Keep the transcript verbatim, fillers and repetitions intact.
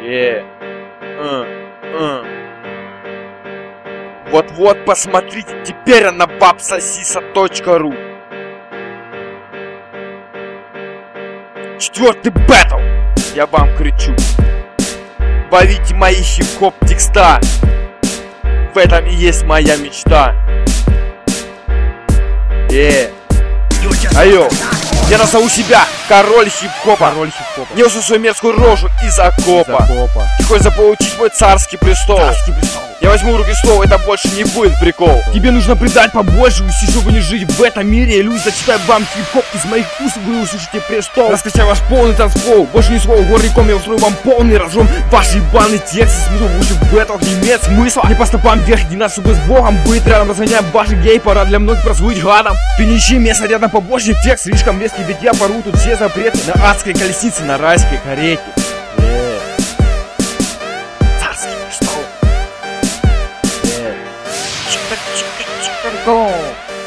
Э, э, э. Вот-вот, посмотрите, теперь она бабсосиса точка ру. Четвертый бэтл. Я вам кричу. Ловите мои хип-хоп текста. В этом и есть моя мечта. Э, айо. Я назову себя король хип-хопа. Король хип-хопа. Не ушу свою мерзкую рожу из окопа. Ты хочешь заполучить мой царский престол? Царский престол. Я возьму в руки слово, это больше не будет прикол. Тебе нужно придать побольше усилий, чтобы не жить в этом мире. Люди, зачитаю вам хип-хоп из моих уст, вы услышите престол. Раскачай ваш полный танцпол, больше ни слова горняком, я устрою вам полный рожон. Ваши ебаные тексты, смысл выше в бэтлах не имеет смысла. Не по стопам вверх, не надо, чтобы с Богом быть рядом. Разгоняем ваши гей-пора, для многих прозвучить гадом. Ты не ищи место рядом побольше, текст слишком резкий, ведь я пору тут все запреты. На адской колеснице, на райской карете. Yeah. Царский престол. Yeah. Чика-чика-чика-го.